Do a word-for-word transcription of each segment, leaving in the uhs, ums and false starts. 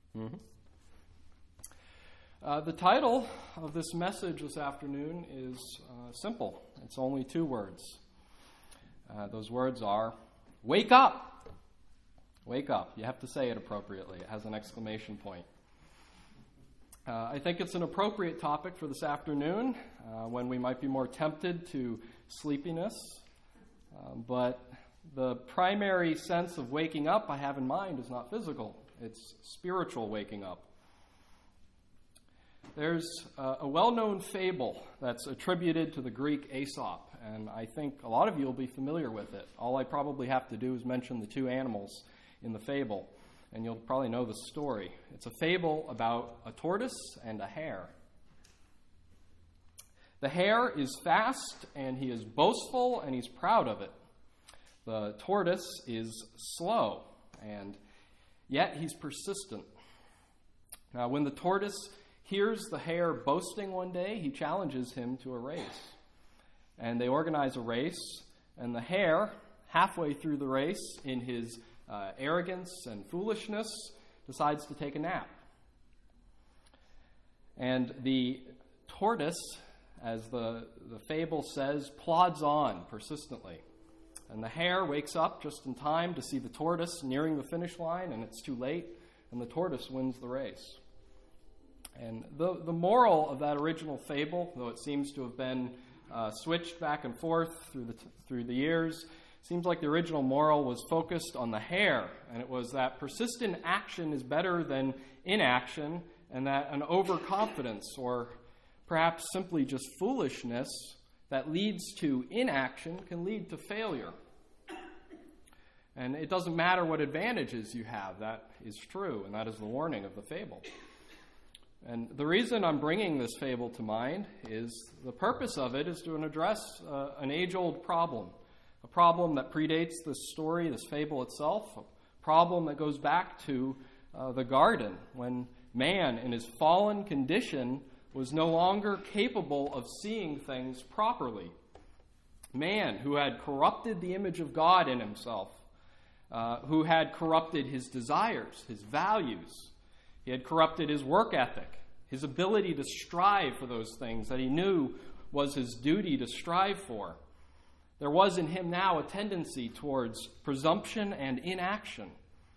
Mm-hmm. Uh, the title of this message this afternoon is uh, simple. It's only two words. Uh, those words are, wake up! Wake up. You have to say it appropriately. It has an exclamation point. Uh, I think it's an appropriate topic for this afternoon uh, when we might be more tempted to sleepiness. Um, but the primary sense of waking up I have in mind is not physical. It's spiritual waking up. There's uh, a well-known fable that's attributed to the Greek Aesop, and I think a lot of you will be familiar with it. All I probably have to do is mention the two animals in the fable, and you'll probably know the story. It's a fable about a tortoise and a hare. The hare is fast, and he is boastful, and he's proud of it. The tortoise is slow, and yet he's persistent. Now, when the tortoise hears the hare boasting one day, he challenges him to a race. And they organize a race, and the hare, halfway through the race, in his uh, arrogance and foolishness, decides to take a nap. And the tortoise, as the, the fable says, plods on persistently. And the hare wakes up just in time to see the tortoise nearing the finish line, and it's too late, and the tortoise wins the race. And the, the moral of that original fable, though it seems to have been uh, switched back and forth through the, through the years, seems like the original moral was focused on the hare, and it was that persistent action is better than inaction, and that an overconfidence, or perhaps simply just foolishness, that leads to inaction can lead to failure. And it doesn't matter what advantages you have, that is true, and that is the warning of the fable. And the reason I'm bringing this fable to mind is the purpose of it is to address uh, an age-old problem, a problem that predates this story, this fable itself, a problem that goes back to uh, the garden, when man, in his fallen condition, was no longer capable of seeing things properly. Man, who had corrupted the image of God in himself, uh, who had corrupted his desires, his values. He had corrupted his work ethic, his ability to strive for those things that he knew was his duty to strive for. There was in him now a tendency towards presumption and inaction.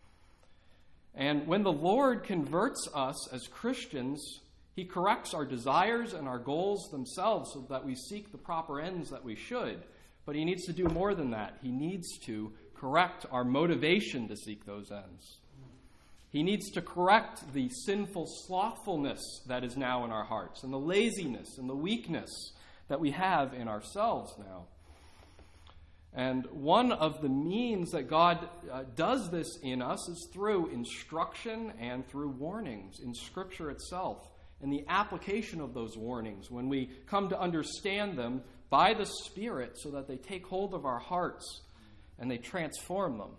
And when the Lord converts us as Christians, he corrects our desires and our goals themselves so that we seek the proper ends that we should. But he needs to do more than that. He needs to correct our motivation to seek those ends. He needs to correct the sinful slothfulness that is now in our hearts, and the laziness and the weakness that we have in ourselves now. And one of the means that God uh, does this in us is through instruction and through warnings in Scripture itself, and the application of those warnings when we come to understand them by the Spirit so that they take hold of our hearts and they transform them.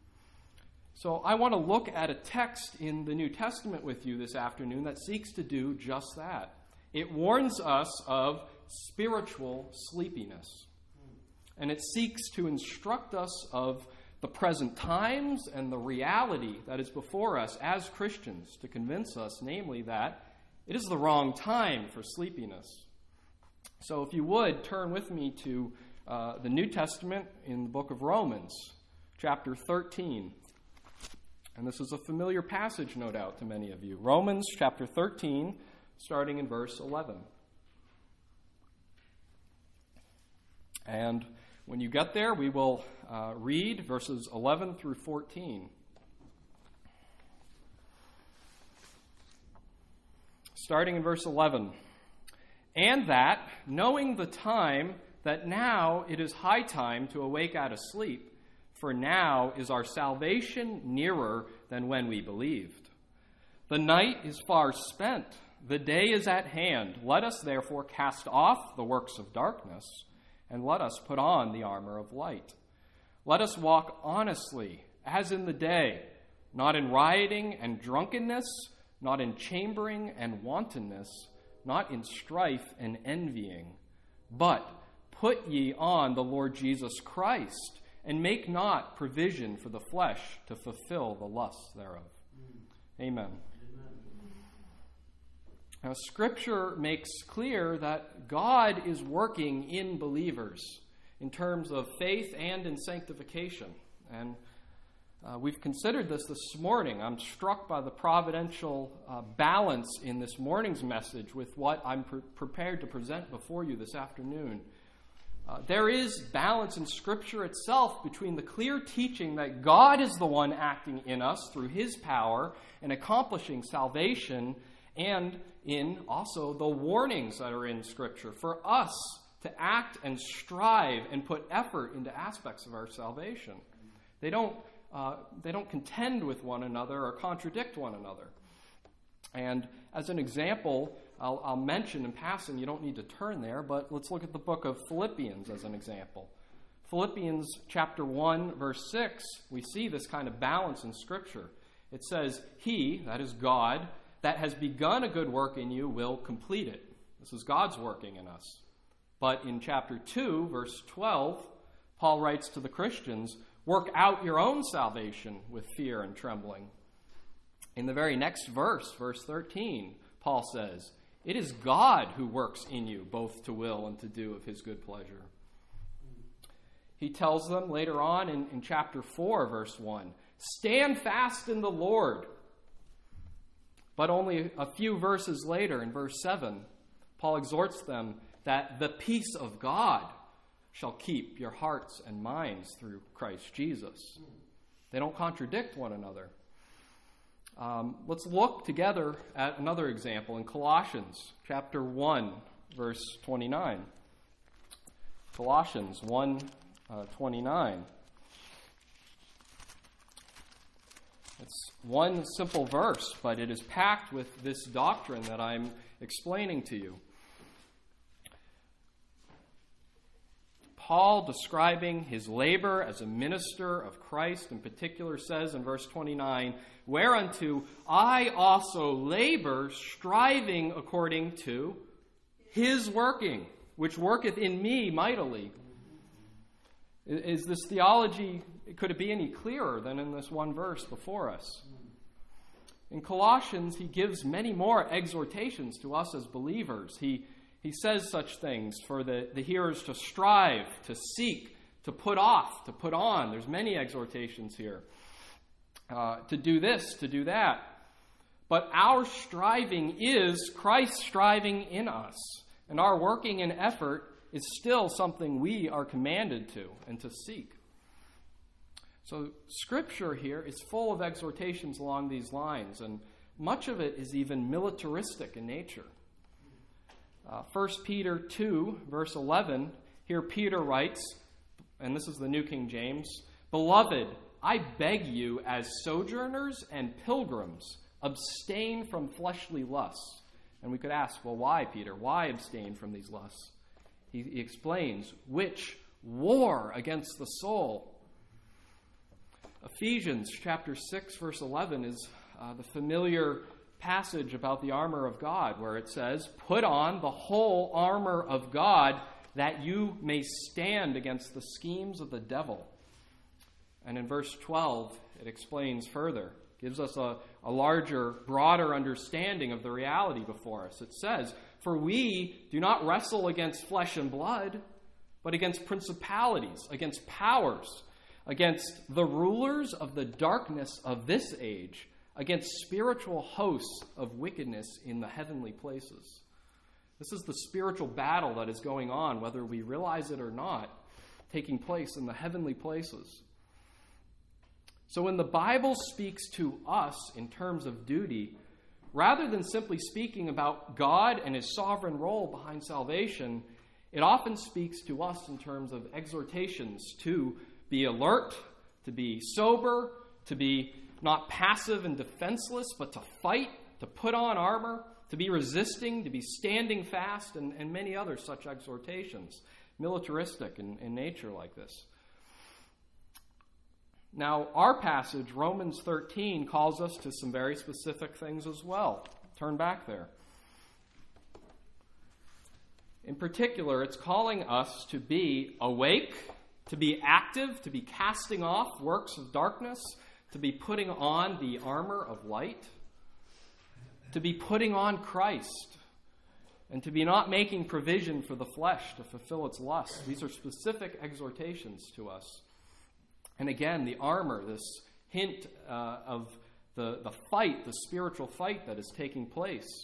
So I want to look at a text in the New Testament with you this afternoon that seeks to do just that. It warns us of spiritual sleepiness. And it seeks to instruct us of the present times and the reality that is before us as Christians, to convince us, namely, that it is the wrong time for sleepiness. So if you would, turn with me to uh, the New Testament in the book of Romans, chapter thirteen. And this is a familiar passage, no doubt, to many of you. Romans chapter thirteen, starting in verse eleven. And when you get there, we will uh, read verses eleven through fourteen. Starting in verse eleven. And that, knowing the time, that now it is high time to awake out of sleep, for now is our salvation nearer than when we believed. The night is far spent, the day is at hand. Let us therefore cast off the works of darkness, and let us put on the armor of light. Let us walk honestly, as in the day, not in rioting and drunkenness, not in chambering and wantonness, not in strife and envying, but put ye on the Lord Jesus Christ, and make not provision for the flesh to fulfill the lusts thereof. Mm. Amen. Now, Scripture makes clear that God is working in believers in terms of faith and in sanctification. And uh, we've considered this this morning. I'm struck by the providential uh, balance in this morning's message with what I'm pre- prepared to present before you this afternoon. Uh, there is balance in Scripture itself between the clear teaching that God is the one acting in us through His power and accomplishing salvation, and in also the warnings that are in Scripture for us to act and strive and put effort into aspects of our salvation. They don't, uh, they don't contend with one another or contradict one another. And as an example, I'll, I'll mention in passing, you don't need to turn there, but let's look at the book of Philippians as an example. Philippians chapter one, verse six, we see this kind of balance in Scripture. It says, He, that is God, that has begun a good work in you will complete it. This is God's working in us. But in chapter two, verse twelve, Paul writes to the Christians, work out your own salvation with fear and trembling. In the very next verse, verse thirteen, Paul says, it is God who works in you both to will and to do of His good pleasure. He tells them later on in, in chapter four, verse one, stand fast in the Lord. But only a few verses later, in verse seven, Paul exhorts them that the peace of God shall keep your hearts and minds through Christ Jesus. They don't contradict one another. Um, let's look together at another example in Colossians chapter one, verse twenty-nine. Colossians one, uh, twenty-nine. It's one simple verse, but it is packed with this doctrine that I'm explaining to you. Paul, describing his labor as a minister of Christ, in particular, says in verse twenty-nine, whereunto I also labor, striving according to His working, which worketh in me mightily. Is this theology, could it be any clearer than in this one verse before us? In Colossians, he gives many more exhortations to us as believers. He He says such things for the, the hearers to strive, to seek, to put off, to put on. There's many exhortations here. Uh, to do this, to do that. But our striving is Christ striving in us. And our working and effort is still something we are commanded to and to seek. So Scripture here is full of exhortations along these lines, and much of it is even militaristic in nature. Uh, First Peter two, verse eleven, here Peter writes, and this is the New King James, Beloved, I beg you as sojourners and pilgrims, abstain from fleshly lusts. And we could ask, well, why, Peter? Why abstain from these lusts? He, he explains, which war against the soul. Ephesians chapter six, verse eleven is uh, the familiar passage about the armor of God, where it says, put on the whole armor of God that you may stand against the schemes of the devil. And in verse twelve, it explains further, gives us a, a larger, broader understanding of the reality before us. It says, for we do not wrestle against flesh and blood, but against principalities, against powers, against the rulers of the darkness of this age, against spiritual hosts of wickedness in the heavenly places. This is the spiritual battle that is going on, whether we realize it or not, taking place in the heavenly places. So when the Bible speaks to us in terms of duty, rather than simply speaking about God and His sovereign role behind salvation, it often speaks to us in terms of exhortations to be alert, to be sober, to be not passive and defenseless, but to fight, to put on armor, to be resisting, to be standing fast, and, and many other such exhortations, militaristic in, in nature like this. Now, our passage, Romans thirteen, calls us to some very specific things as well. Turn back there. In particular, it's calling us to be awake, to be active, to be casting off works of darkness, to be putting on the armor of light. to be putting on Christ, and to be not making provision for the flesh to fulfill its lust. These are specific exhortations to us. And again, the armor, this hint uh, of the, the fight, the spiritual fight that is taking place.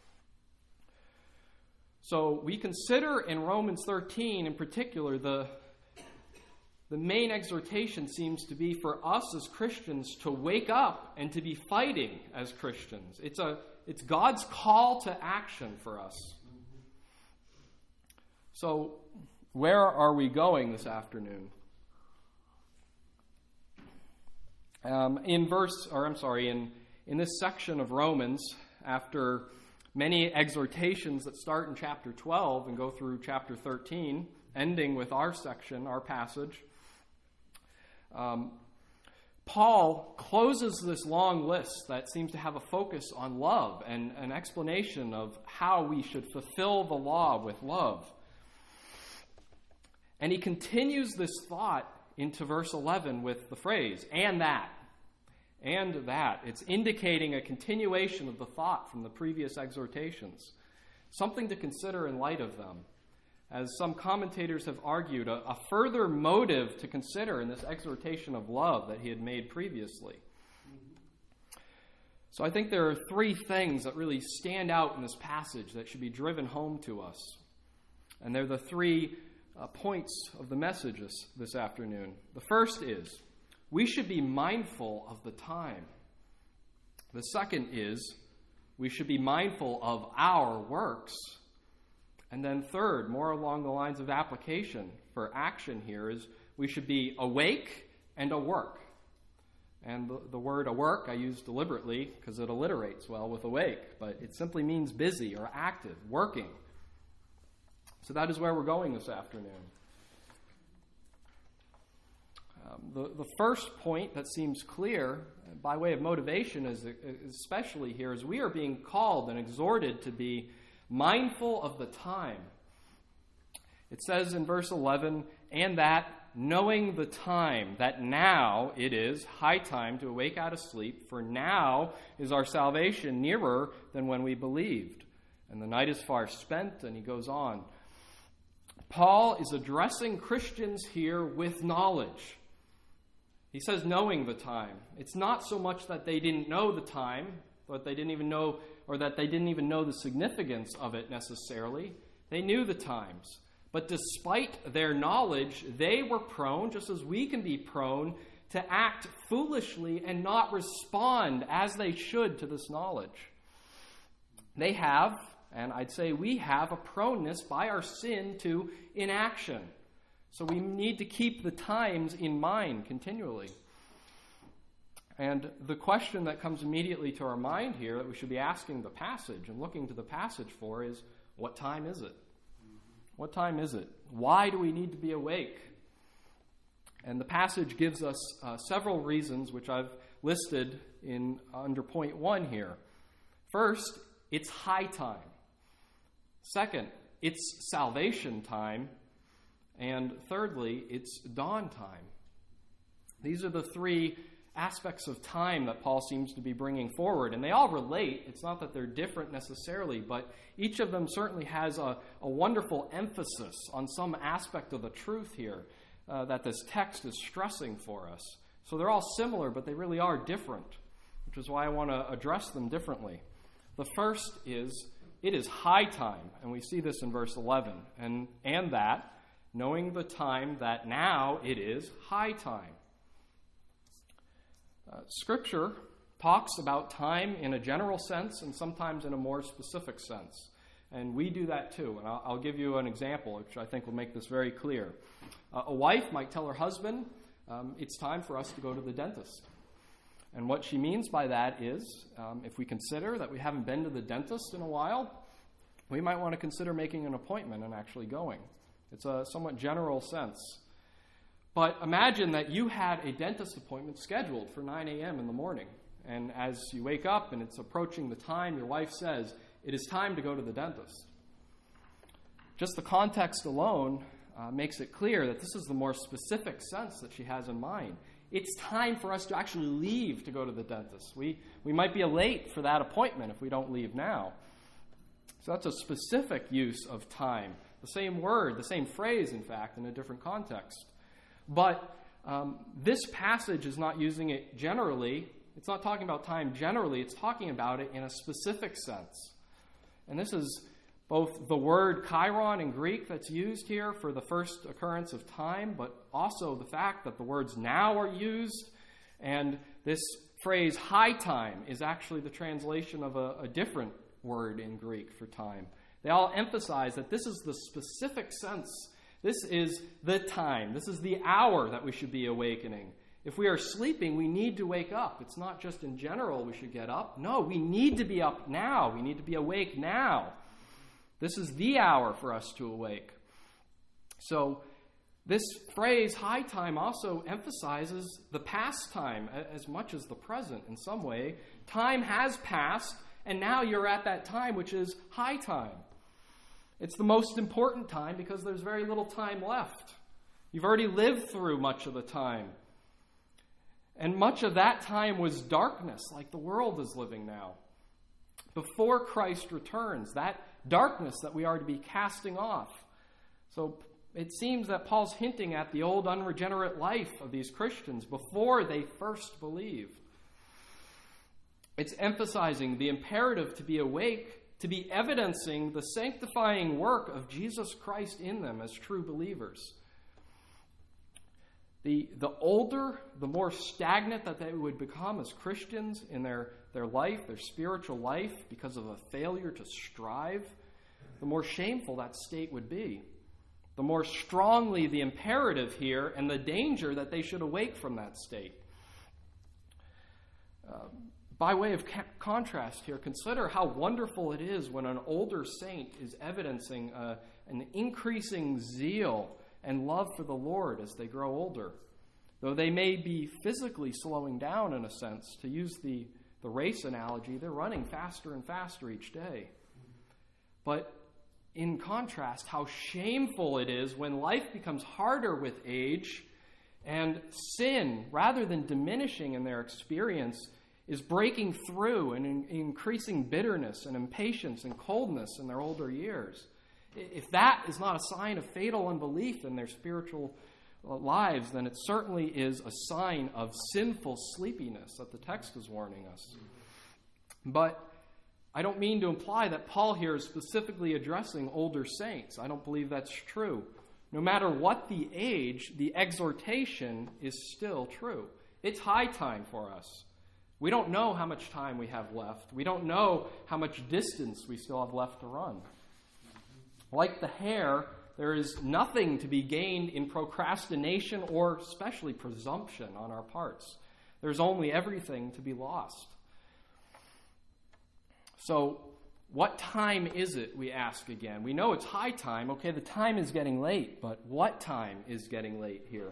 So we consider in Romans thirteen in particular, the, the main exhortation seems to be for us as Christians to wake up and to be fighting as Christians. It's a It's God's call to action for us. So, where are we going this afternoon? Um, in verse, or I'm sorry, in, in this section of Romans, after many exhortations that start in chapter twelve and go through chapter thirteen, ending with our section, our passage, um, Paul closes this long list that seems to have a focus on love and an explanation of how we should fulfill the law with love. And he continues this thought into verse eleven with the phrase, and that, and that. It's indicating a continuation of the thought from the previous exhortations, something to consider in light of them. As some commentators have argued, a, a further motive to consider in this exhortation of love that he had made previously. So I think there are three things that really stand out in this passage that should be driven home to us. And they're the three uh, points of the message this, this afternoon. The first is, we should be mindful of the time. The second is, we should be mindful of our works. And then third, more along the lines of application for action here, is we should be awake and awork. And the, the word awork I use deliberately because it alliterates well with awake, but it simply means busy or active, working. So that is where we're going this afternoon. Um, the, the first point that seems clear, by way of motivation, is especially here, is we are being called and exhorted to be mindful of the time. It says in verse eleven, and that, knowing the time, that now it is high time to awake out of sleep, for now is our salvation nearer than when we believed. And the night is far spent, and he goes on. Paul is addressing Christians here with knowledge. He says knowing the time. It's not so much that they didn't know the time, but they didn't even know or that they didn't even know the significance of it necessarily. They knew the times. But despite their knowledge, they were prone, just as we can be prone, to act foolishly and not respond as they should to this knowledge. They have, and I'd say we have, a proneness by our sin to inaction. So we need to keep the times in mind continually. And the question that comes immediately to our mind here that we should be asking the passage and looking to the passage for is, what time is it? What time is it? Why do we need to be awake? And the passage gives us uh, several reasons, which I've listed in under point one here. First, it's high time. Second, it's salvation time. And thirdly, it's dawn time. These are the three aspects of time that Paul seems to be bringing forward. And they all relate. It's not that they're different necessarily, but each of them certainly has a, a wonderful emphasis on some aspect of the truth here uh, that this text is stressing for us. So they're all similar, but they really are different, which is why I want to address them differently. The first is, it is high time, and we see this in verse eleven, and, and that, knowing the time, that now it is high time. Uh, Scripture talks about time in a general sense and sometimes in a more specific sense. And we do that too. And I'll, I'll give you an example, which I think will make this very clear. Uh, a wife might tell her husband, um, it's time for us to go to the dentist. And what she means by that is, um, if we consider that we haven't been to the dentist in a while, we might want to consider making an appointment and actually going. It's a somewhat general sense. But imagine that you had a dentist appointment scheduled for nine a.m. in the morning. And as you wake up and it's approaching the time, your wife says, it is time to go to the dentist. Just the context alone uh, makes it clear that this is the more specific sense that she has in mind. it's time for us to actually leave to go to the dentist. We, we might be late for that appointment if we don't leave now. So that's a specific use of time. The same word, the same phrase, in fact, in a different context. But um, this passage is not using it generally. It's not talking about time generally. It's talking about it in a specific sense. And this is both the word kairon in Greek that's used here for the first occurrence of time, but also the fact that the words now are used. And this phrase high time is actually the translation of a, a different word in Greek for time. They all emphasize that this is the specific sense. This is the time. This is the hour that we should be awakening. If we are sleeping, we need to wake up. It's not just in general we should get up. No, we need to be up now. We need to be awake now. This is the hour for us to awake. So this phrase, high time, also emphasizes the past time as much as the present in some way. Time has passed, and now you're at that time, which is high time. It's the most important time because there's very little time left. You've already lived through much of the time. And much of that time was darkness, like the world is living now. Before Christ returns, that darkness that we are to be casting off. So it seems that Paul's hinting at the old unregenerate life of these Christians before they first believed. It's emphasizing the imperative to be awake, to be evidencing the sanctifying work of Jesus Christ in them as true believers. The, the older, the more stagnant that they would become as Christians in their, their life, their spiritual life, because of a failure to strive, the more shameful that state would be. The more strongly the imperative here and the danger that they should awake from that state. Uh, by way of ca- contrast here, consider how wonderful it is when an older saint is evidencing uh, an increasing zeal and love for the Lord as they grow older. Though they may be physically slowing down in a sense, to use the, the race analogy, they're running faster and faster each day. But in contrast, how shameful it is when life becomes harder with age and sin, rather than diminishing in their experience, is breaking through and in, increasing bitterness and impatience and coldness in their older years. If that is not a sign of fatal unbelief in their spiritual lives, then it certainly is a sign of sinful sleepiness that the text is warning us. But I don't mean to imply that Paul here is specifically addressing older saints. I don't believe that's true. No matter what the age, the exhortation is still true. It's high time for us. We don't know how much time we have left. We don't know how much distance we still have left to run. Like the hare, there is nothing to be gained in procrastination or especially presumption on our parts. There's only everything to be lost. So, what time is it, we ask again? We know it's high time. Okay, the time is getting late, but what time is getting late here?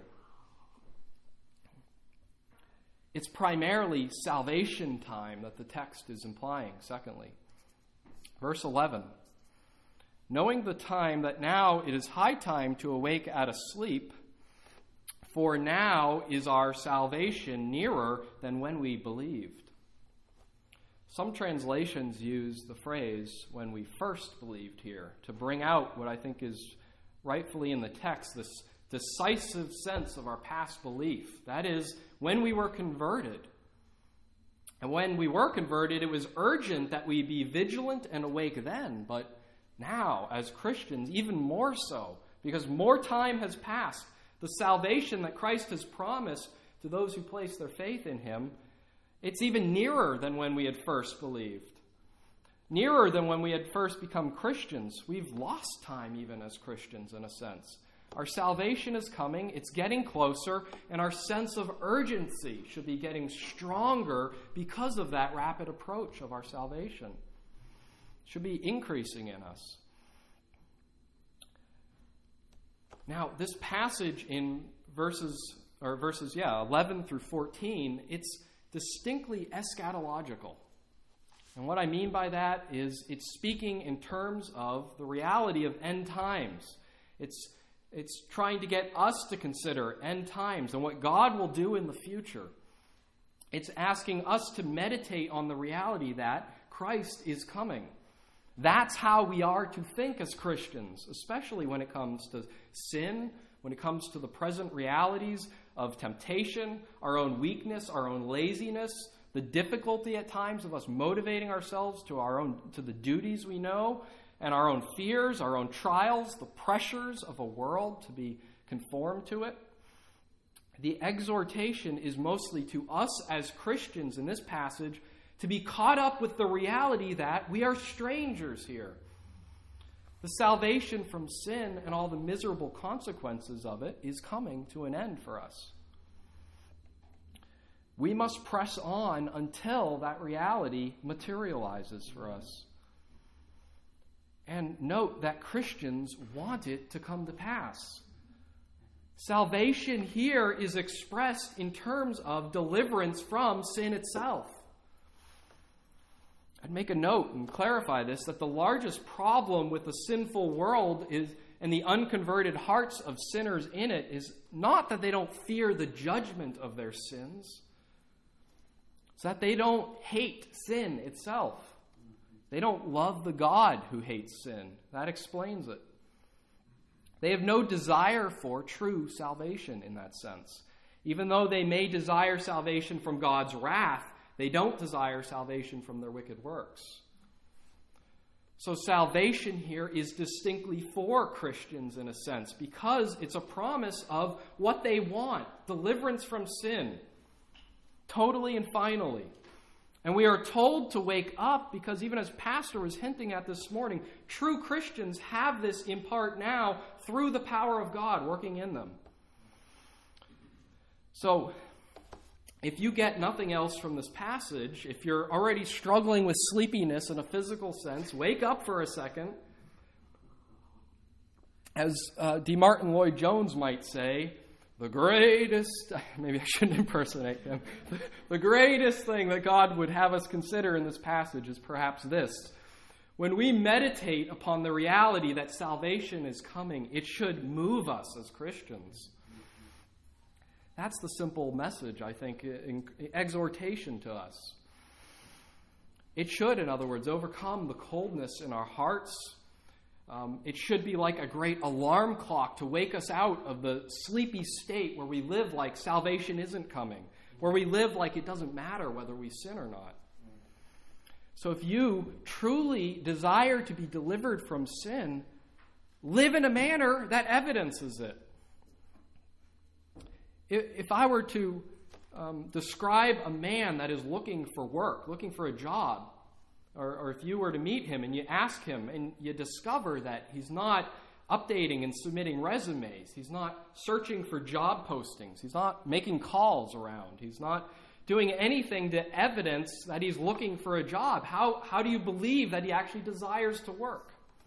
It's primarily salvation time that the text is implying, secondly. Verse eleven. Knowing the time that now it is high time to awake out of sleep, for now is our salvation nearer than when we believed. Some translations use the phrase, when we first believed here, to bring out what I think is rightfully in the text, this decisive sense of our past belief. That is, when we were converted. And when we were converted, it was urgent that we be vigilant and awake then, but now, as Christians, even more so, because more time has passed. The salvation that Christ has promised to those who place their faith in him, it's even nearer than when we had first believed. Nearer than when we had first become Christians. We've lost time even as Christians in a sense. Our salvation is coming, it's getting closer, and our sense of urgency should be getting stronger because of that rapid approach of our salvation. It should be increasing in us. Now, this passage in verses, or verses, yeah, eleven through fourteen, it's distinctly eschatological. And what I mean by that is it's speaking in terms of the reality of end times. It's It's trying to get us to consider end times and what God will do in the future. It's asking us to meditate on the reality that Christ is coming. That's how we are to think as Christians, especially when it comes to sin, when it comes to the present realities of temptation, our own weakness, our own laziness, the difficulty at times of us motivating ourselves to our own to the duties we know, and our own fears, our own trials, the pressures of a world to be conformed to it. The exhortation is mostly to us as Christians in this passage to be caught up with the reality that we are strangers here. The salvation from sin and all the miserable consequences of it is coming to an end for us. We must press on until that reality materializes for us. And note that Christians want it to come to pass. Salvation here is expressed in terms of deliverance from sin itself. I'd make a note and clarify this, that the largest problem with the sinful world is, and the unconverted hearts of sinners in it, is not that they don't fear the judgment of their sins. It's that they don't hate sin itself. They don't love the God who hates sin. That explains it. They have no desire for true salvation in that sense. Even though they may desire salvation from God's wrath, they don't desire salvation from their wicked works. So salvation here is distinctly for Christians in a sense, because it's a promise of what they want, deliverance from sin, totally and finally. And we are told to wake up because, even as Pastor was hinting at this morning, true Christians have this in part now through the power of God working in them. So, if you get nothing else from this passage, if you're already struggling with sleepiness in a physical sense, wake up for a second. As uh, D. Martin Lloyd-Jones might say, the greatest, maybe I shouldn't impersonate him, the greatest thing that God would have us consider in this passage is perhaps this. When we meditate upon the reality that salvation is coming, it should move us as Christians. That's the simple message, I think, in exhortation to us. It should, in other words, overcome the coldness in our hearts. Um, it should be like a great alarm clock to wake us out of the sleepy state where we live like salvation isn't coming, where we live like it doesn't matter whether we sin or not. So if you truly desire to be delivered from sin, live in a manner that evidences it. If I were to um, describe a man that is looking for work, looking for a job, or, or if you were to meet him and you ask him and you discover that he's not updating and submitting resumes, he's not searching for job postings, he's not making calls around, he's not doing anything to evidence that he's looking for a job, how, how do you believe that he actually desires to work?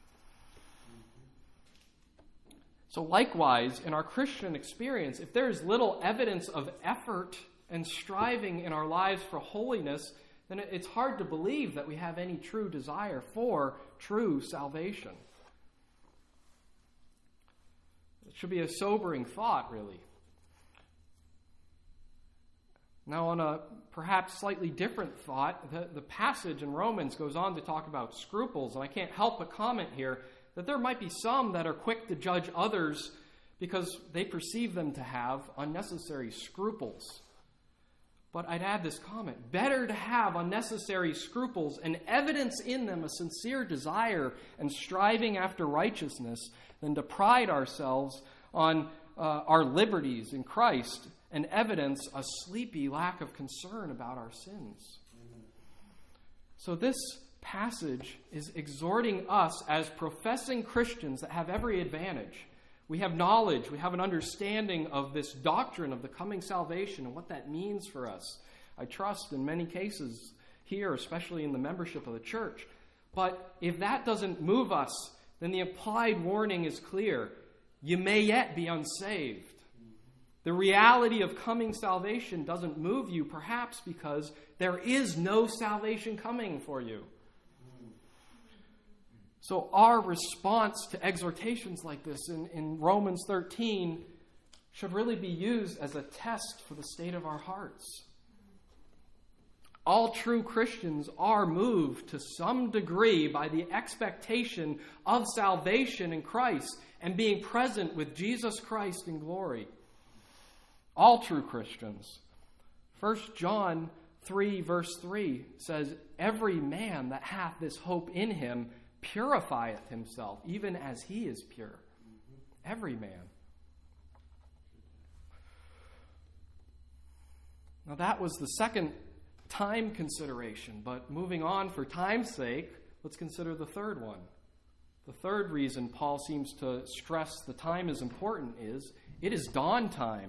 So likewise, in our Christian experience, if there is little evidence of effort and striving in our lives for holiness, then it's hard to believe that we have any true desire for true salvation. It should be a sobering thought, really. Now, on a perhaps slightly different thought, the, the passage in Romans goes on to talk about scruples, and I can't help but comment here that there might be some that are quick to judge others because they perceive them to have unnecessary scruples. But I'd add this comment: better to have unnecessary scruples and evidence in them a sincere desire and striving after righteousness than to pride ourselves on uh, our liberties in Christ and evidence a sleepy lack of concern about our sins. Amen. So this passage is exhorting us as professing Christians that have every advantage. We have knowledge, we have an understanding of this doctrine of the coming salvation and what that means for us. I trust in many cases here, especially in the membership of the church. But if that doesn't move us, then the implied warning is clear. You may yet be unsaved. The reality of coming salvation doesn't move you, perhaps because there is no salvation coming for you. So our response to exhortations like this in, in Romans thirteen should really be used as a test for the state of our hearts. All true Christians are moved to some degree by the expectation of salvation in Christ and being present with Jesus Christ in glory. All true Christians. First John three verse three says, "Every man that hath this hope in him purifieth himself, even as he is pure." Every man. Now that was the second time consideration, but moving on for time's sake, let's consider the third one. The third reason Paul seems to stress the time is important is it is dawn time.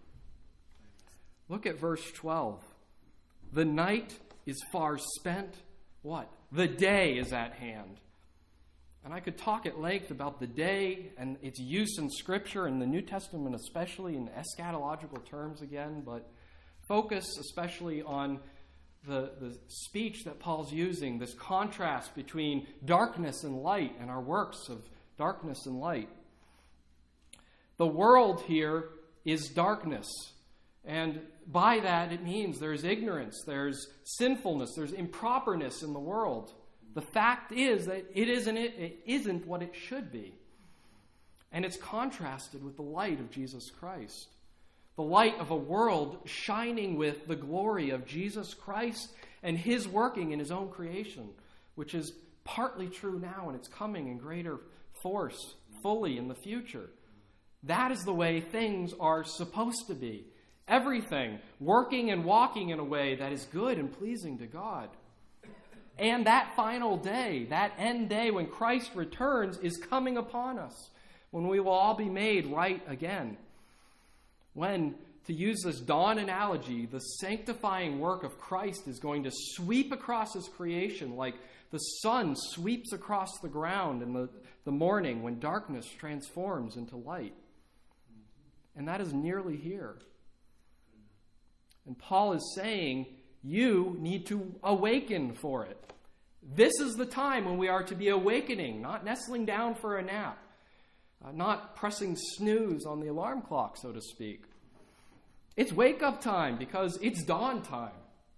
Look at verse twelve. The night is far spent. What? The day is at hand. And I could talk at length about the day and its use in Scripture, in the New Testament especially, in eschatological terms again, but focus especially on the, the speech that Paul's using, this contrast between darkness and light and our works of darkness and light. The world here is darkness. And by that it means there's ignorance, there's sinfulness, there's improperness in the world. The fact is that it isn't, it, it isn't what it should be. And it's contrasted with the light of Jesus Christ. The light of a world shining with the glory of Jesus Christ and his working in his own creation, which is partly true now and it's coming in greater force fully in the future. That is the way things are supposed to be. Everything working and walking in a way that is good and pleasing to God. And that final day, that end day when Christ returns, is coming upon us, when we will all be made right again. When, to use this dawn analogy, the sanctifying work of Christ is going to sweep across his creation like the sun sweeps across the ground in the, the morning when darkness transforms into light. And that is nearly here. And Paul is saying, you need to awaken for it. This is the time when we are to be awakening, not nestling down for a nap, uh, not pressing snooze on the alarm clock, so to speak. It's wake-up time because it's dawn time.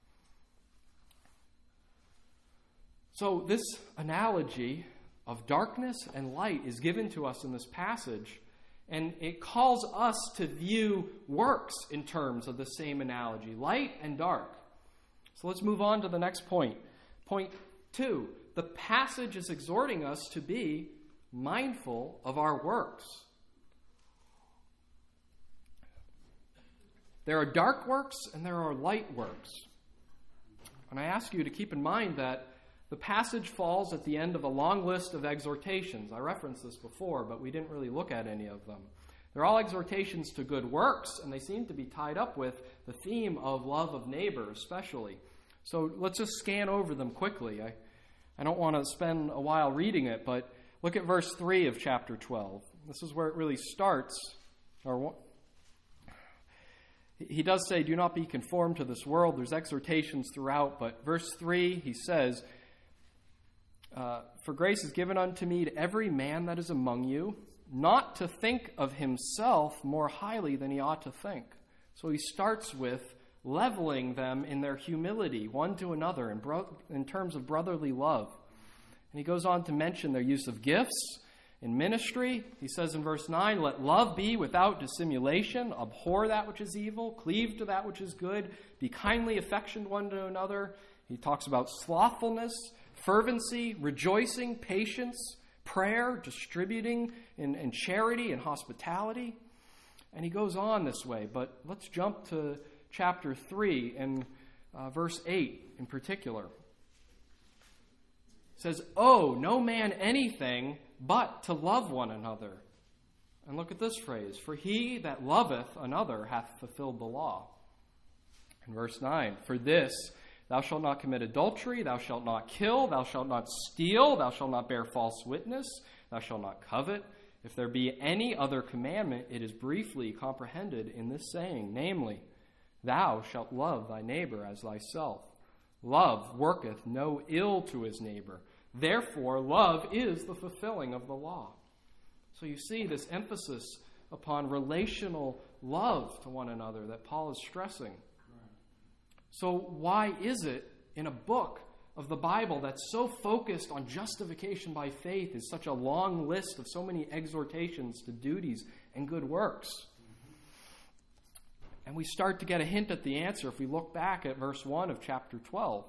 So this analogy of darkness and light is given to us in this passage, and it calls us to view works in terms of the same analogy, light and dark. So let's move on to the next point. Point two, the passage is exhorting us to be mindful of our works. There are dark works and there are light works. And I ask you to keep in mind that the passage falls at the end of a long list of exhortations. I referenced this before, but we didn't really look at any of them. They're all exhortations to good works, and they seem to be tied up with the theme of love of neighbor especially. So let's just scan over them quickly. I, I don't want to spend a while reading it, but look at verse three of chapter twelve. This is where it really starts. Or he does say, do not be conformed to this world. There's exhortations throughout, but verse three, he says, uh, for grace is given unto me to every man that is among you, not to think of himself more highly than he ought to think. So he starts with leveling them in their humility, one to another, in, bro- in terms of brotherly love. And he goes on to mention their use of gifts in ministry. He says in verse nine, let love be without dissimulation, abhor that which is evil, cleave to that which is good, be kindly affectioned one to another. He talks about slothfulness, fervency, rejoicing, patience, prayer, distributing in, in charity and hospitality. And he goes on this way, but let's jump to chapter three and uh, verse eight in particular. It says, owe no man anything but to love one another. And look at this phrase, for he that loveth another hath fulfilled the law. In verse nine, for this thou shalt not commit adultery, thou shalt not kill, thou shalt not steal, thou shalt not bear false witness, thou shalt not covet. If there be any other commandment, it is briefly comprehended in this saying, namely, thou shalt love thy neighbor as thyself. Love worketh no ill to his neighbor. Therefore, love is the fulfilling of the law. So you see this emphasis upon relational love to one another that Paul is stressing. So why is it in a book of the Bible that's so focused on justification by faith is such a long list of so many exhortations to duties and good works? And we start to get a hint at the answer if we look back at verse one of chapter twelve.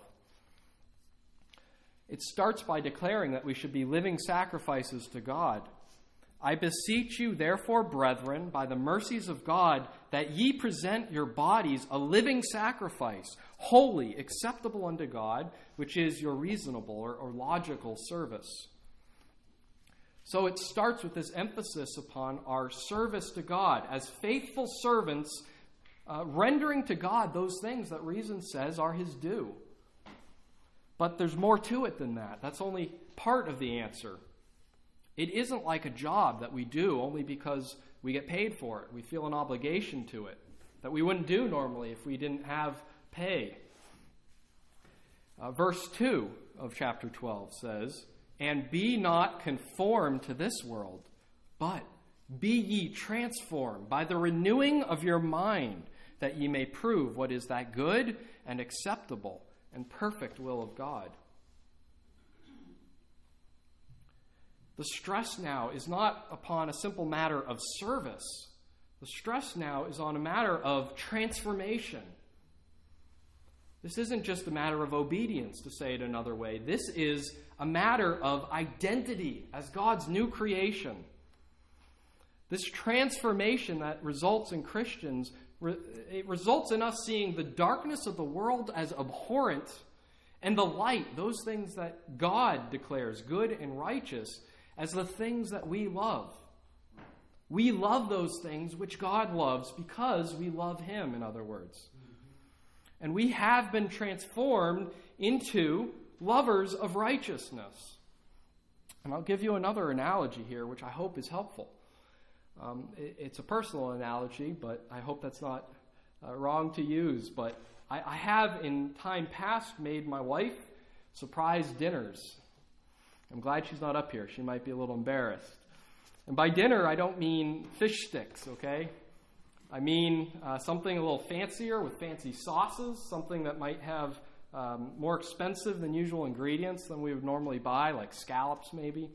It starts by declaring that we should be living sacrifices to God. I beseech you, therefore, brethren, by the mercies of God, that ye present your bodies a living sacrifice, holy, acceptable unto God, which is your reasonable or, or logical service. So it starts with this emphasis upon our service to God as faithful servants, uh, rendering to God those things that reason says are his due. But there's more to it than that. That's only part of the answer. It isn't like a job that we do only because we get paid for it. We feel an obligation to it that we wouldn't do normally if we didn't have pay. Uh, verse two of chapter twelve says, and be not conformed to this world, but be ye transformed by the renewing of your mind, that ye may prove what is that good and acceptable and perfect will of God. The stress now is not upon a simple matter of service. The stress now is on a matter of transformation. This isn't just a matter of obedience, to say it another way. This is a matter of identity as God's new creation. This transformation that results in Christians, it results in us seeing the darkness of the world as abhorrent and the light, those things that God declares good and righteous, as the things that we love. We love those things which God loves because we love him, in other words. And we have been transformed into lovers of righteousness. And I'll give you another analogy here, which I hope is helpful. Um, it, it's a personal analogy, but I hope that's not uh, wrong to use. But I, I have, in time past, made my wife surprise dinners. I'm glad she's not up here. She might be a little embarrassed. And by dinner, I don't mean fish sticks, okay? I mean uh, something a little fancier with fancy sauces, something that might have um, more expensive than usual ingredients than we would normally buy, like scallops maybe.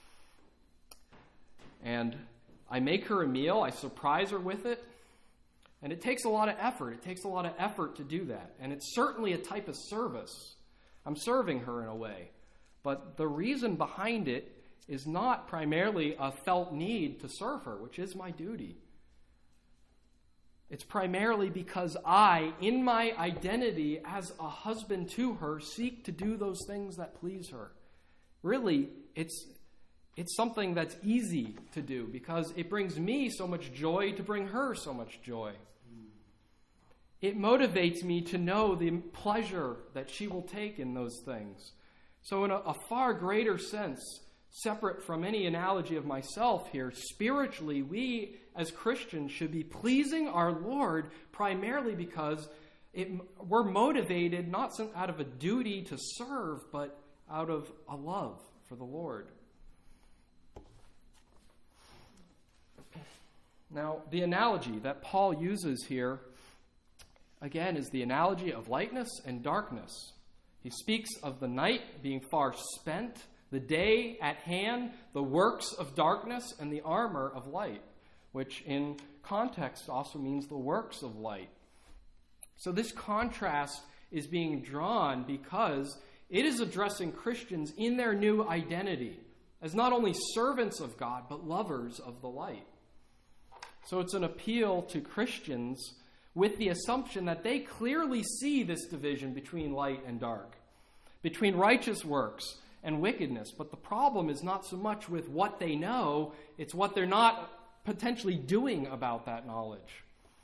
And I make her a meal. I surprise her with it. And it takes a lot of effort. It takes a lot of effort to do that. And it's certainly a type of service. I'm serving her in a way. But the reason behind it is not primarily a felt need to serve her, which is my duty. It's primarily because I, in my identity as a husband to her, seek to do those things that please her. Really, it's, it's something that's easy to do because it brings me so much joy to bring her so much joy. It motivates me to know the pleasure that she will take in those things. So in a, a far greater sense, separate from any analogy of myself here, spiritually, we as Christians should be pleasing our Lord primarily because it, we're motivated not some, out of a duty to serve, but out of a love for the Lord. Now, the analogy that Paul uses here, again, is the analogy of lightness and darkness. He speaks of the night being far spent, the day at hand, the works of darkness, and the armor of light, which in context also means the works of light. So this contrast is being drawn because it is addressing Christians in their new identity as not only servants of God, but lovers of the light. So it's an appeal to Christians with the assumption that they clearly see this division between light and dark, between righteous works and wickedness. But the problem is not so much with what they know, it's what they're not potentially doing about that knowledge.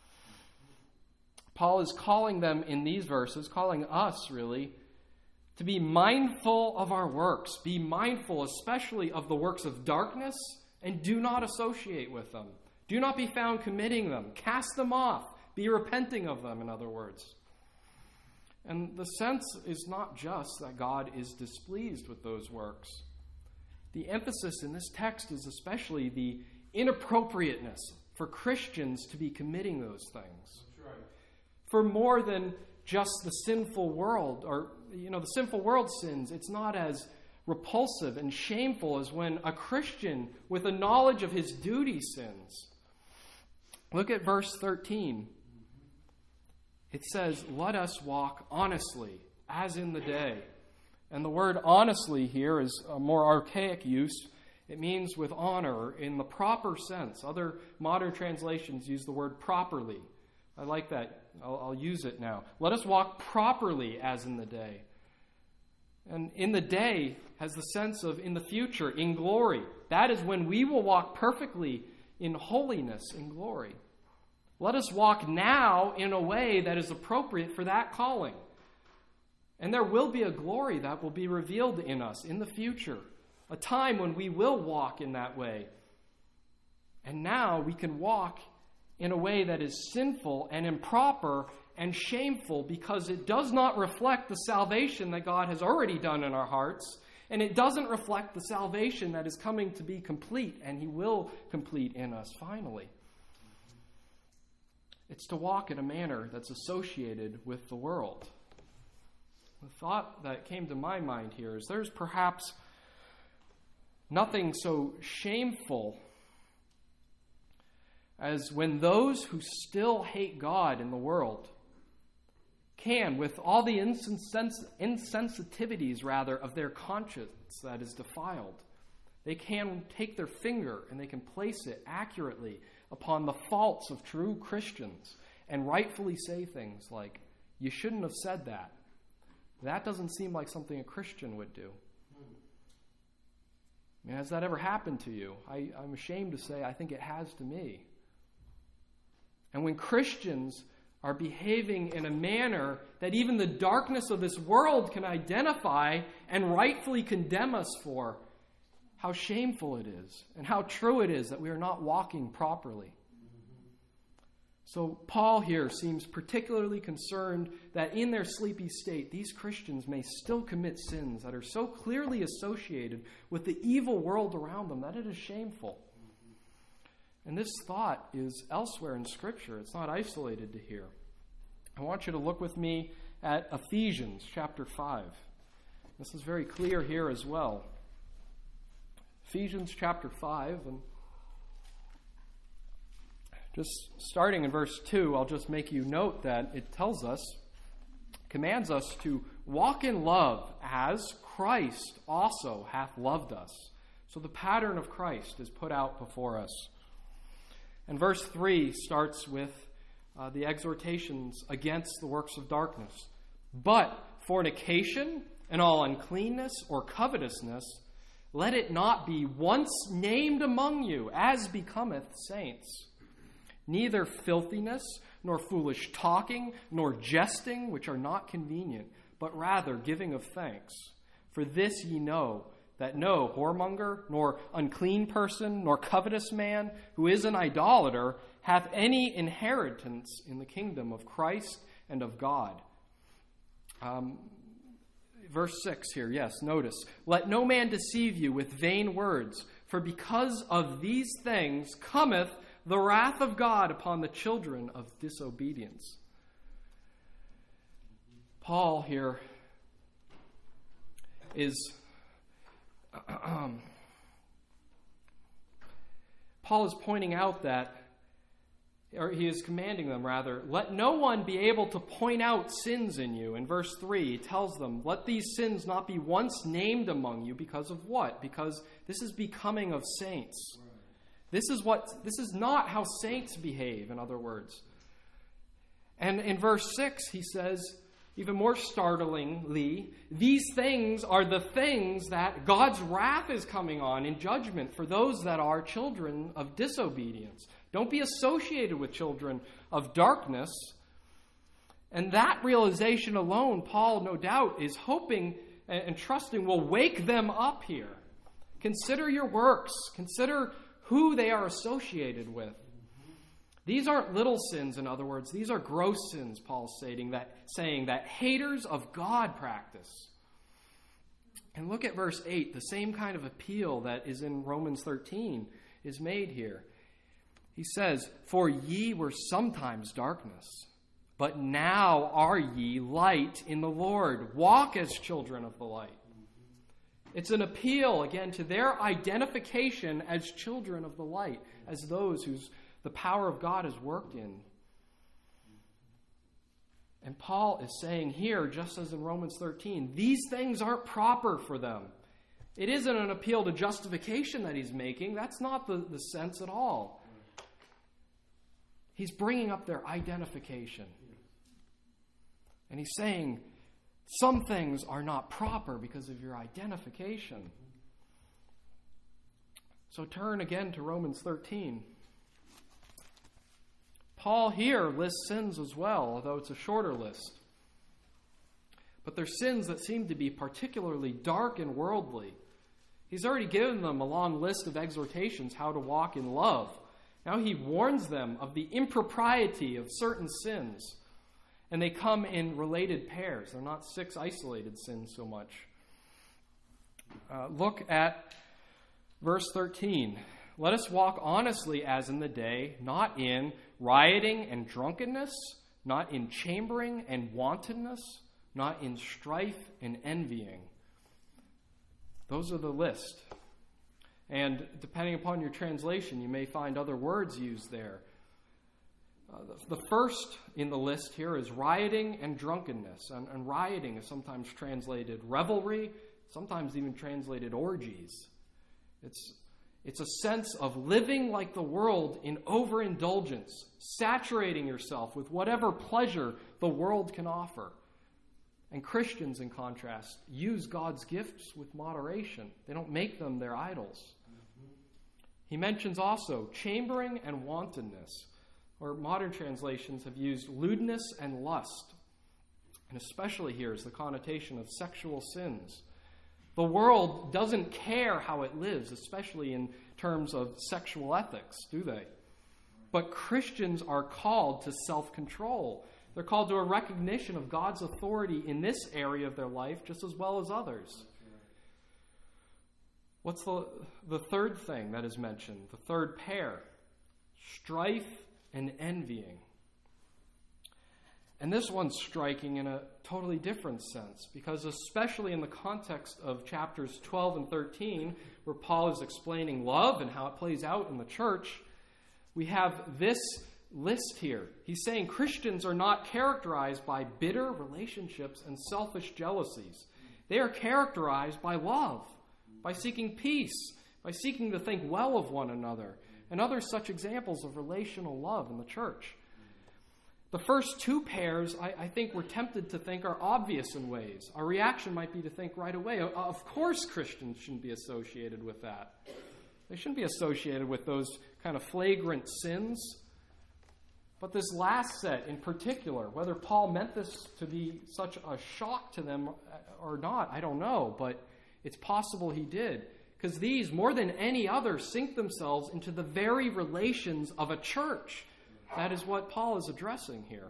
Paul is calling them in these verses, calling us really, to be mindful of our works. Be mindful especially of the works of darkness and do not associate with them. Do not be found committing them. Cast them off. Be repenting of them, in other words. And the sense is not just that God is displeased with those works. The emphasis in this text is especially the inappropriateness for Christians to be committing those things. That's right. For more than just the sinful world, or, you know, the sinful world sins, it's not as repulsive and shameful as when a Christian with a knowledge of his duty sins. Look at verse thirteen. It says, "Let us walk honestly, as in the day." And the word honestly here is a more archaic use. It means with honor in the proper sense. Other modern translations use the word properly. I like that. I'll, I'll use it now. Let us walk properly as in the day. And in the day has the sense of in the future, in glory. That is when we will walk perfectly in holiness, in glory. Let us walk now in a way that is appropriate for that calling. And there will be a glory that will be revealed in us in the future, a time when we will walk in that way. And now we can walk in a way that is sinful and improper and shameful because it does not reflect the salvation that God has already done in our hearts, and it doesn't reflect the salvation that is coming to be complete, and He will complete in us finally. It's to walk in a manner that's associated with the world. The thought that came to my mind here is there's perhaps nothing so shameful as when those who still hate God in the world can, with all the insens- insensitivities, rather, of their conscience that is defiled, they can take their finger and they can place it accurately upon the faults of true Christians and rightfully say things like, "You shouldn't have said that. That doesn't seem like something a Christian would do." I mean, has that ever happened to you? I, I'm ashamed to say I think it has to me. And when Christians are behaving in a manner that even the darkness of this world can identify and rightfully condemn us for, how shameful it is and how true it is that we are not walking properly. So Paul here seems particularly concerned that in their sleepy state, these Christians may still commit sins that are so clearly associated with the evil world around them that it is shameful. And this thought is elsewhere in Scripture. It's not isolated to here. I want you to look with me at Ephesians chapter five. This is very clear here as well. Ephesians chapter five, and just starting in verse two, I'll just make you note that it tells us, commands us to walk in love as Christ also hath loved us. So the pattern of Christ is put out before us. And verse three starts with uh, the exhortations against the works of darkness. But fornication and all uncleanness or covetousness, let it not be once named among you, as becometh saints. Neither filthiness, nor foolish talking, nor jesting, which are not convenient, but rather giving of thanks. For this ye know, that no whoremonger, nor unclean person, nor covetous man, who is an idolater, hath any inheritance in the kingdom of Christ and of God. Um, verse six here, yes, notice. Let no man deceive you with vain words, for because of these things cometh the wrath of God upon the children of disobedience. Paul here is um, Paul is pointing out that, or he is commanding them rather, let no one be able to point out sins in you. In verse three, he tells them, let these sins not be once named among you because of what? Because this is becoming of saints. This is what, this is not how saints behave, in other words. And in verse six, he says, even more startlingly, these things are the things that God's wrath is coming on in judgment for those that are children of disobedience. Don't be associated with children of darkness. And that realization alone, Paul, no doubt, is hoping and trusting will wake them up here. Consider your works. Consider who they are associated with. These aren't little sins, in other words. These are gross sins, Paul's saying that, saying that haters of God practice. And look at verse eight. The same kind of appeal that is in Romans thirteen is made here. He says, "For ye were sometimes darkness, but now are ye light in the Lord. Walk as children of the light." It's an appeal, again, to their identification as children of the light, as those whose the power of God has worked in. And Paul is saying here, just as in Romans thirteen, these things aren't proper for them. It isn't an appeal to justification that he's making. That's not the, the sense at all. He's bringing up their identification. And he's saying, some things are not proper because of your identification. So turn again to Romans thirteen. Paul here lists sins as well, although it's a shorter list. But they're sins that seem to be particularly dark and worldly. He's already given them a long list of exhortations how to walk in love. Now he warns them of the impropriety of certain sins. And they come in related pairs. They're not six isolated sins so much. Uh, look at verse thirteen. "Let us walk honestly as in the day, not in rioting and drunkenness, not in chambering and wantonness, not in strife and envying." Those are the list. And depending upon your translation, you may find other words used there. Uh, the, the first in the list here is rioting and drunkenness. And, and rioting is sometimes translated revelry, sometimes even translated orgies. It's, it's a sense of living like the world in overindulgence, saturating yourself with whatever pleasure the world can offer. And Christians, in contrast, use God's gifts with moderation. They don't make them their idols. He mentions also chambering and wantonness, or modern translations have used lewdness and lust. And especially here is the connotation of sexual sins. The world doesn't care how it lives, especially in terms of sexual ethics, do they? But Christians are called to self-control. They're called to a recognition of God's authority in this area of their life just as well as others. What's the, the third thing that is mentioned? The third pair. Strife and envying. And this one's striking in a totally different sense, because especially in the context of chapters twelve and thirteen, where Paul is explaining love and how it plays out in the church, we have this list here. He's saying Christians are not characterized by bitter relationships and selfish jealousies. They are characterized by love, by seeking peace, by seeking to think well of one another, and other such examples of relational love in the church. The first two pairs, I, I think we're tempted to think are obvious in ways. Our reaction might be to think right away, of course Christians shouldn't be associated with that. They shouldn't be associated with those kind of flagrant sins. But this last set in particular, whether Paul meant this to be such a shock to them or not, I don't know, but it's possible he did. Because these, more than any other, sink themselves into the very relations of a church. That is what Paul is addressing here.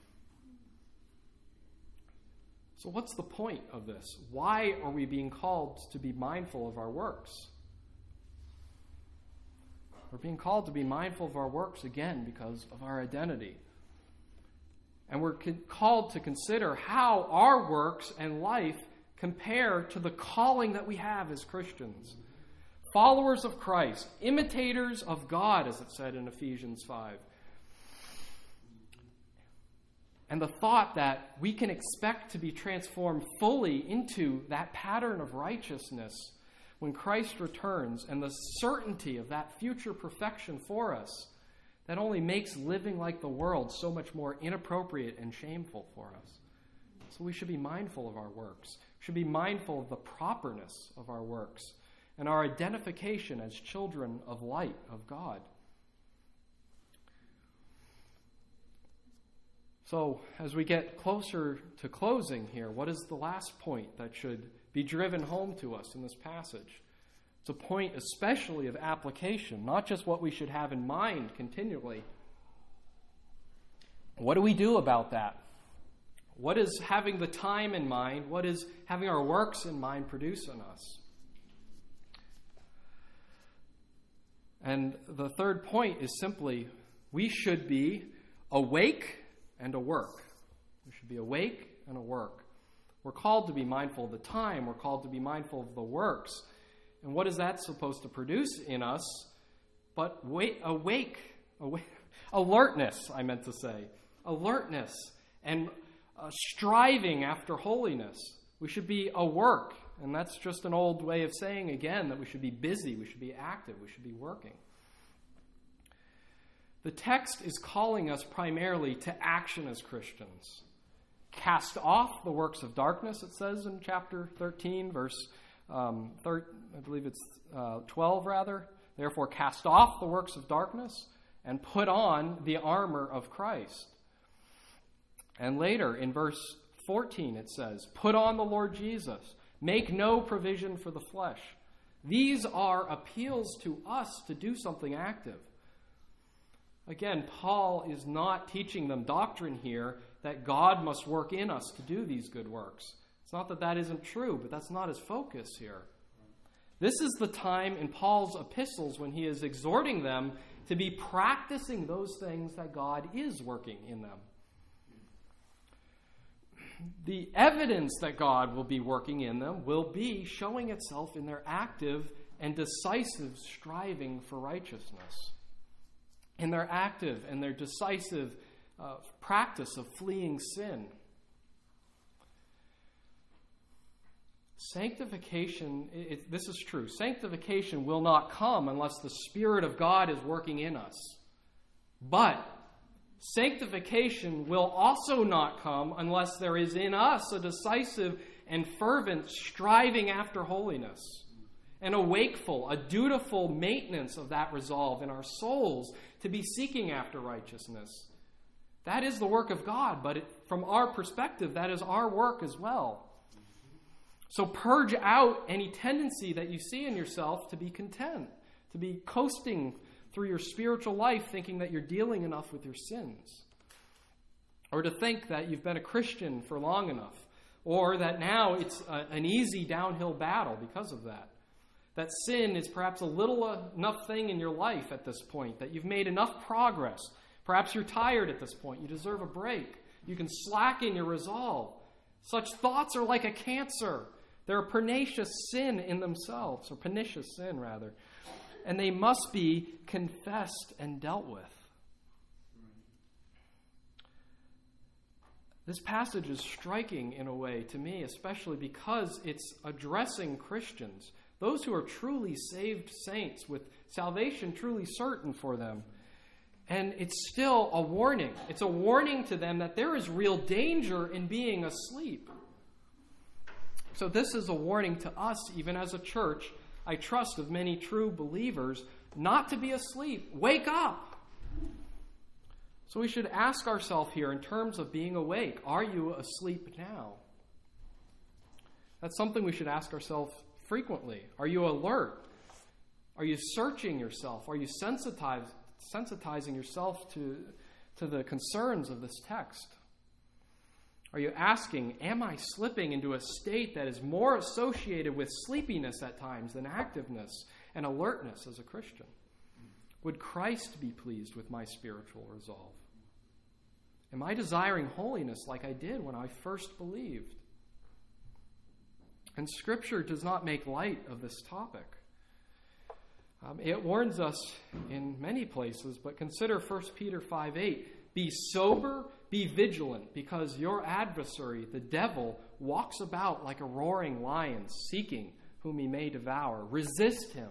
So what's the point of this? Why are we being called to be mindful of our works? We're being called to be mindful of our works, again, because of our identity. And we're con- called to consider how our works and life compare to the calling that we have as Christians. Followers of Christ, imitators of God, as it said in Ephesians five. And the thought that we can expect to be transformed fully into that pattern of righteousness when Christ returns, and the certainty of that future perfection for us, that only makes living like the world so much more inappropriate and shameful for us. So we should be mindful of our works. We should be mindful of the properness of our works and our identification as children of light, of God. So as we get closer to closing here, what is the last point that should be driven home to us in this passage? It's a point especially of application, not just what we should have in mind continually, What do we do about that? What is having the time in mind, what is having our works in mind produce in us? And the third point is simply, we should be awake and a work. We should be awake and a work. We're called to be mindful of the time. We're called to be mindful of the works. And what is that supposed to produce in us? But wait, awake, awake, alertness, I meant to say. Alertness and uh, striving after holiness. We should be a work. And that's just an old way of saying, again, that we should be busy, we should be active, we should be working. The text is calling us primarily to action as Christians. Cast off the works of darkness, it says in chapter thirteen, verse, um, thir- I believe it's uh, twelve rather. Therefore, cast off the works of darkness and put on the armor of Christ. And later in verse fourteen it says, put on the Lord Jesus. Make no provision for the flesh. These are appeals to us to do something active. Again, Paul is not teaching them doctrine here that God must work in us to do these good works. It's not that that isn't true, but that's not his focus here. This is the time in Paul's epistles when he is exhorting them to be practicing those things that God is working in them. The evidence that God will be working in them will be showing itself in their active and decisive striving for righteousness, in their active and their decisive uh, practice of fleeing sin. Sanctification, it, this is true, sanctification will not come unless the Spirit of God is working in us. But sanctification will also not come unless there is in us a decisive and fervent striving after holiness, and a wakeful, a dutiful maintenance of that resolve in our souls to be seeking after righteousness. That is the work of God, but it, from our perspective, that is our work as well. So purge out any tendency that you see in yourself to be content, to be coasting through your spiritual life thinking that you're dealing enough with your sins, or to think that you've been a Christian for long enough, or that now it's a, an easy downhill battle because of that. That sin is perhaps a little uh, enough thing in your life at this point, that you've made enough progress. Perhaps you're tired at this point. You deserve a break. You can slacken your resolve. Such thoughts are like a cancer. They're a pernicious sin in themselves, or pernicious sin, rather. And they must be confessed and dealt with. This passage is striking in a way to me, especially because it's addressing Christians, those who are truly saved saints with salvation truly certain for them. And it's still a warning. It's a warning to them that there is real danger in being asleep. So this is a warning to us, even as a church, I trust, of many true believers, not to be asleep. Wake up! So we should ask ourselves here in terms of being awake, are you asleep now? That's something we should ask ourselves frequently. Are you alert? Are you searching yourself? Are you sensitized, sensitizing yourself to, to the concerns of this text? Are you asking, am I slipping into a state that is more associated with sleepiness at times than activeness and alertness as a Christian? Would Christ be pleased with my spiritual resolve? Am I desiring holiness like I did when I first believed? And Scripture does not make light of this topic. Um, it warns us in many places, but consider First Peter five eight. Be sober, be vigilant, because your adversary, the devil, walks about like a roaring lion, seeking whom he may devour. Resist him.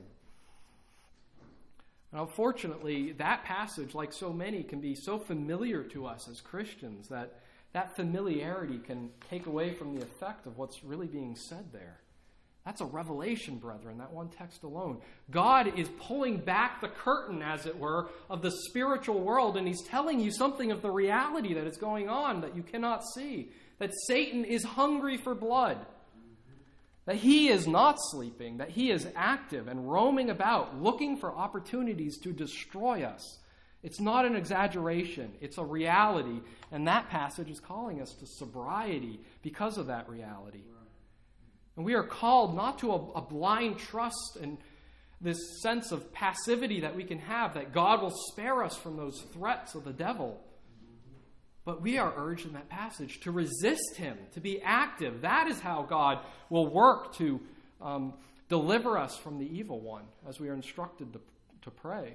And unfortunately, that passage, like so many, can be so familiar to us as Christians that that familiarity can take away from the effect of what's really being said there. That's a revelation, brethren, that one text alone. God is pulling back the curtain, as it were, of the spiritual world, and he's telling you something of the reality that is going on that you cannot see. That Satan is hungry for blood. That he is not sleeping, that he is active and roaming about, looking for opportunities to destroy us. It's not an exaggeration. It's a reality. And that passage is calling us to sobriety because of that reality. And we are called not to a, a blind trust and this sense of passivity that we can have, that God will spare us from those threats of the devil. But we are urged in that passage to resist him, to be active. That is how God will work to um, deliver us from the evil one, as we are instructed to, to pray.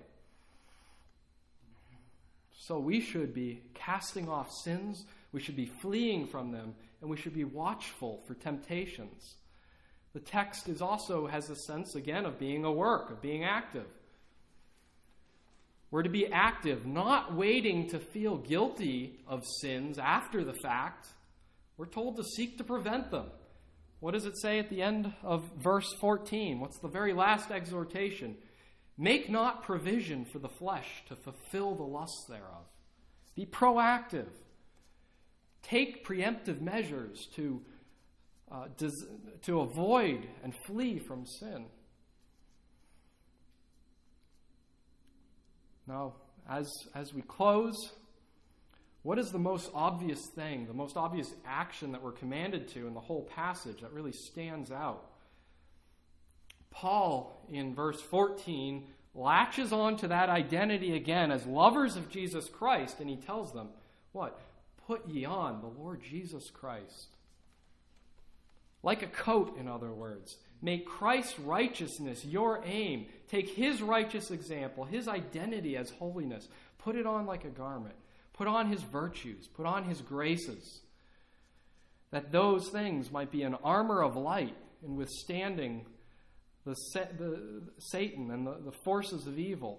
So we should be casting off sins, we should be fleeing from them, and we should be watchful for temptations. The text is also has a sense, again, of being a work, of being active. We're to be active, not waiting to feel guilty of sins after the fact. We're told to seek to prevent them. What does it say at the end of verse fourteen? What's the very last exhortation? Make not provision for the flesh to fulfill the lusts thereof. Be proactive. Take preemptive measures to, uh, des- to avoid and flee from sin. Now, as, as we close, what is the most obvious thing, the most obvious action that we're commanded to in the whole passage that really stands out? Paul, in verse fourteen, latches on to that identity again as lovers of Jesus Christ, and he tells them, what? Put ye on the Lord Jesus Christ. Like a coat, in other words. Make Christ's righteousness your aim. Take his righteous example, his identity as holiness. Put it on like a garment. Put on his virtues. Put on his graces. That those things might be an armor of light in withstanding the, the Satan and the, the forces of evil.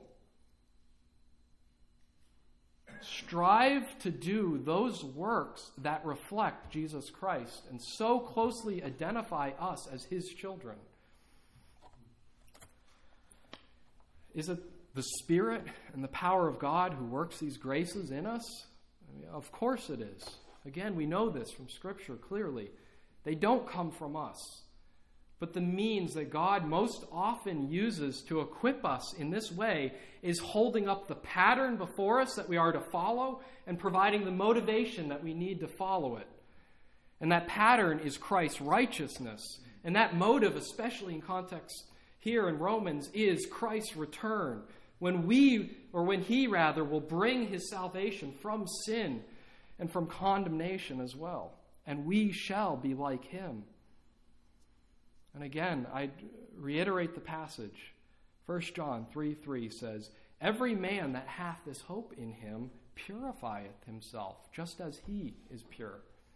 Strive to do those works that reflect Jesus Christ and so closely identify us as his children. Is it the Spirit and the power of God who works these graces in us? I mean, of course it is. Again, we know this from Scripture clearly. They don't come from us. But the means that God most often uses to equip us in this way is holding up the pattern before us that we are to follow and providing the motivation that we need to follow it. And that pattern is Christ's righteousness. And that motive, especially in context here in Romans, is Christ's return. When we, or when he rather, will bring his salvation from sin and from condemnation as well. And we shall be like him. And again, I reiterate the passage. First John three three says, every man that hath this hope in him purifieth himself, just as he is pure.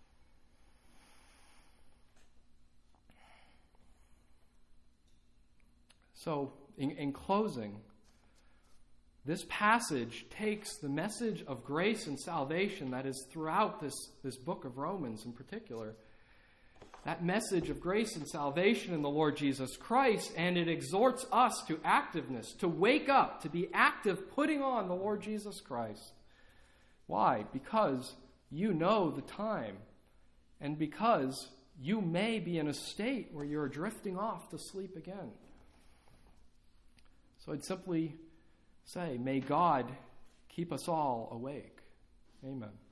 So, in, in closing, this passage takes the message of grace and salvation that is throughout this, this book of Romans in particular, that message of grace and salvation in the Lord Jesus Christ, and it exhorts us to activeness, to wake up, to be active, putting on the Lord Jesus Christ. Why? Because you know the time, and because you may be in a state where you're drifting off to sleep again. So I'd simply say, may God keep us all awake. Amen.